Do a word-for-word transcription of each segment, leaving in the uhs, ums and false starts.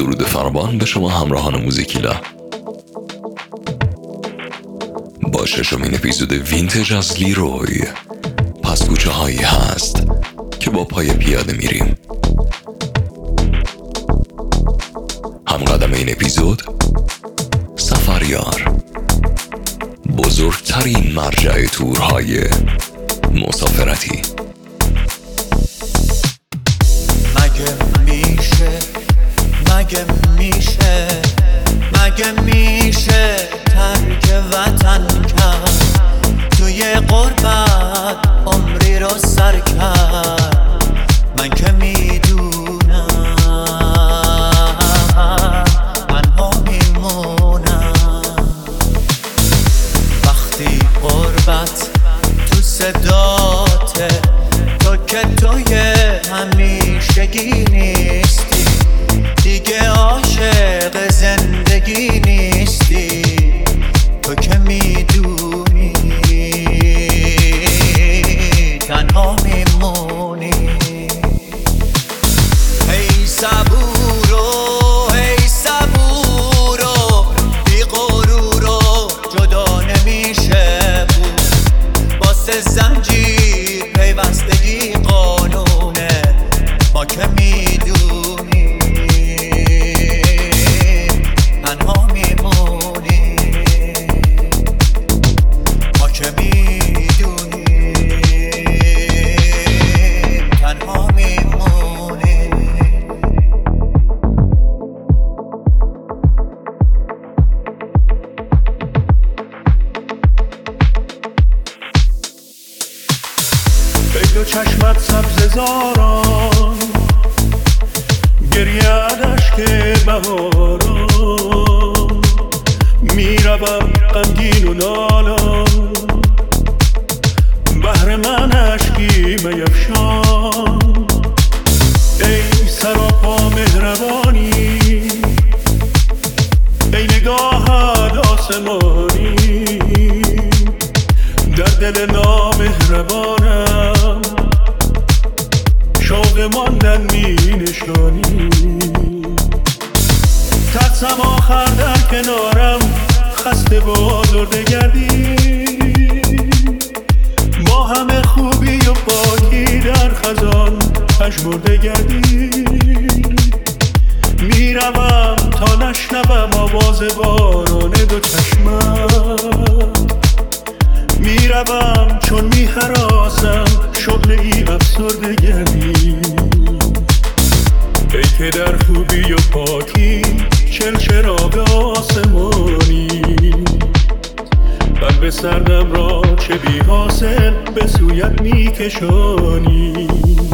درود فراوان به شما همراهان موزیکیلا. با ششمین اپیزود وینتج از لیروی، پس کوچه هایی هست که با پای پیاده میریم. هم قدم این اپیزود سفریار، بزرگترین مرجع تورهای مسافرتی. مگه میشه مگه میشه مگه میشه ترک وطن کرد، توی غربت عمری رو سر کرد. من که میدونم تنها میمونم وقتی غربت تو صداته، تو که توی همیشگی نیستی، دیگه عاشق زندگی نیستی. تو که میدونی تنها میمونی. ای صبورو ای صبورو، بی غرورو جدا نمیشه بود. واسه زنجیر پیوستگی قانونه، ما که میدونی تنها میمونی. ما که میدونی تنها میمونی. ای دو چشمت سبز زاران، گریه اشک بهاران. میروم غمگین و نالان، بهر من اشکی میفشان. ای سراپا مهربانی، ای نگاهت آسمانی. در دل نامهربانم شوق ماندن می نشانی. ترسم آخر در کنارم خسته و آزرده گردی. با همه خوبی و پاکی در خزان پژمرده گردی. میروم تا نشنوم آواز باران دو چشمت. میروم چون میهراسم شعله ای افسرده گردی. ای که در خوبی و پاکی چل چراغ آسمانی. قلب سردم را چه بی حاصل به سویت میکشانی.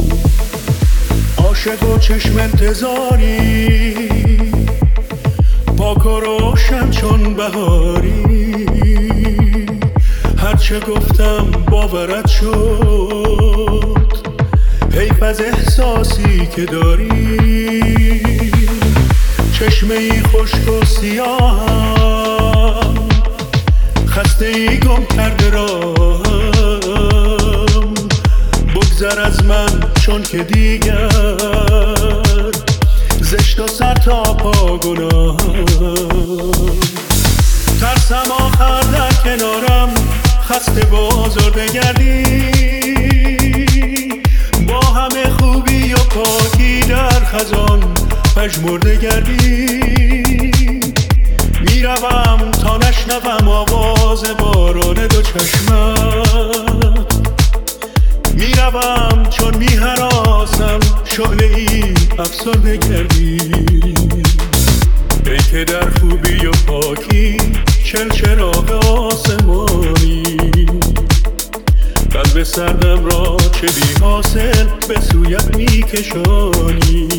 عاشق و چشم انتظاری، پاک و روشن چون بهاری. هرچه گفتم باورت شد، حیف از احساسی که داری. چشمه ای خشک و سیاهم، خسته ای گم کرده راهم. بگذر از من چون که دیگر زشت و سر تا پا گناهم. ترسم آخر در کنارم خسته و آزرده گردی. با همه خوبی و پاکی در خزان پژمرده گردی. میروم تا نشنوم آواز باران دو چشمت. میروم چون میهراسم شعله ای افسرده گردی. ای که در خوبی و پاکی چل چراغ آسمانی. قلب سردم را چه بی حاصل به سویت میکشانی.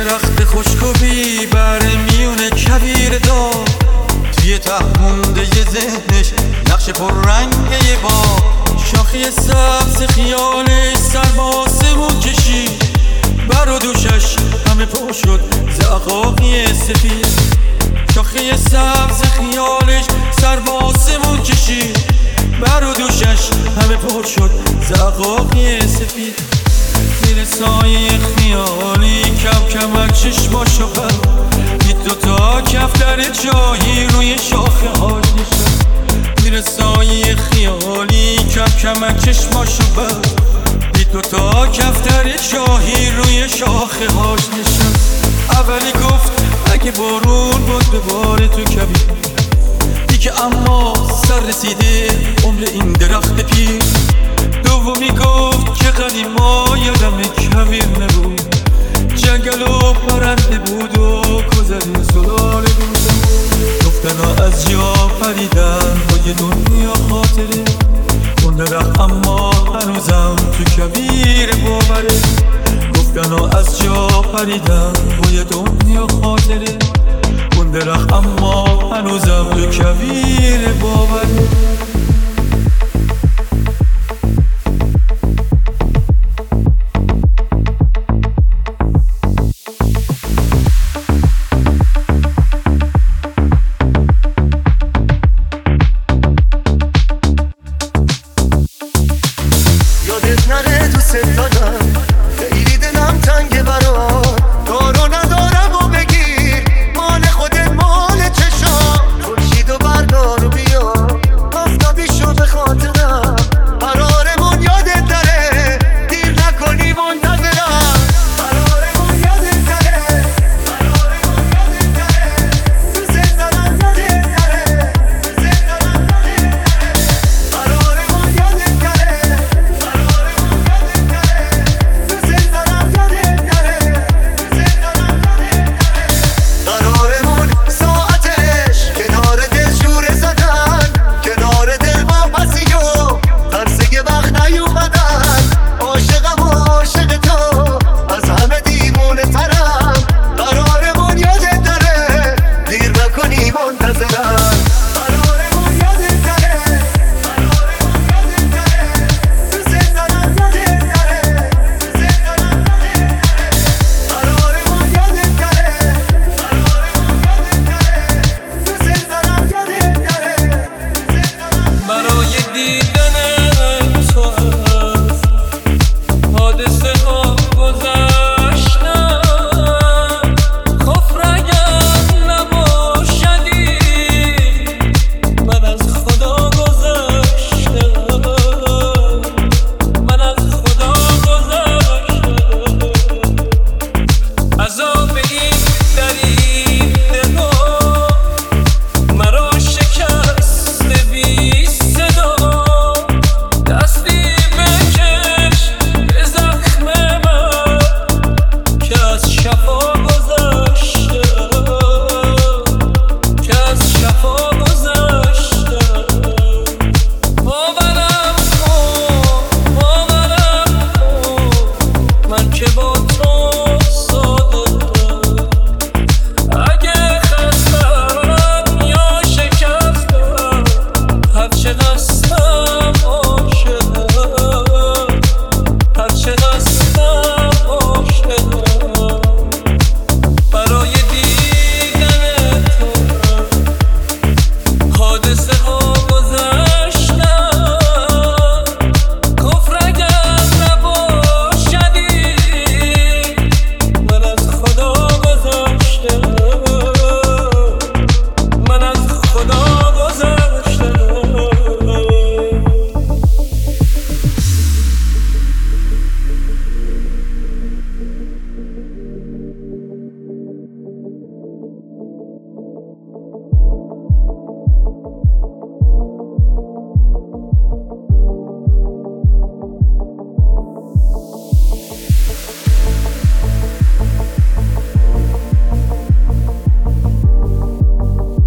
درخت خشک و بیبر میونه کویر دار، توی ته مونده ی ذهنش نقش پررنگ یه با شاخی سبز خیالش سر به آسمون کشید، بر و دوشش همه پر شد زعقاقی سفید. شاخی سبز خیالش سر به آسمون کشید، بر و دوشش همه پر شد زعقاقی سفید. زیر سایه خیالی کم کمک چشماشو بر دید دوتا کفتر چاهی روی شاخه هاش نشد. زیر سایه خیالی کم کمک چشماشو بر دید دوتا کفتر چاهی روی شاخه هاش نشد. اولی گفت اگه بارون بود بباره تو کبیر، دیگه اما سر رسیده عمر این درخت پیر. دومی گفت که قدیما یادم کویر نبود، جنگل و پرنده بود و گذر سلال بود. گفتنا از جا پریدن با یه دنیا خاطره، اون درخت اما هنوزم تو کویر باوره. گفتنا از جا پریدن با یه دنیا خاطره، اون درخت اما هنوزم تو کویر باوره.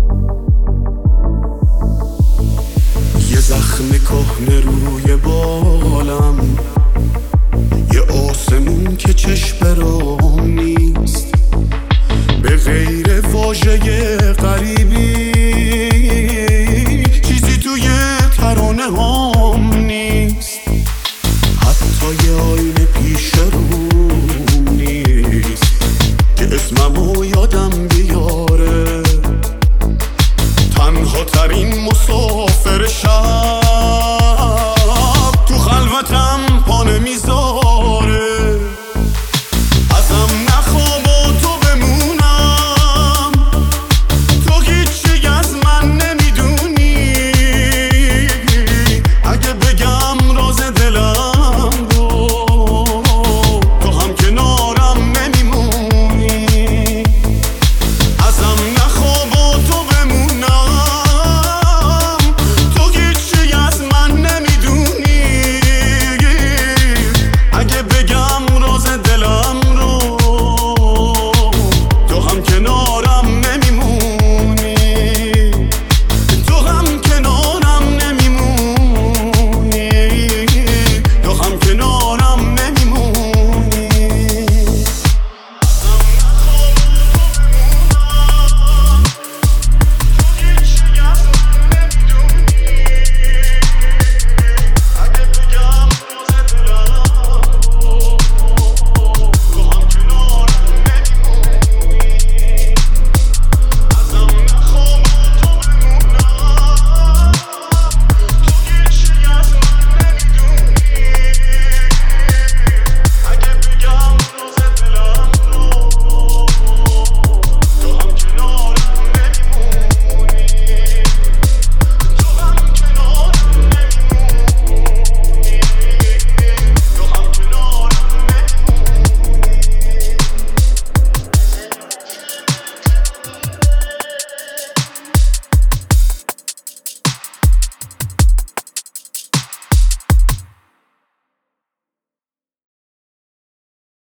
زخم کهنه روی بار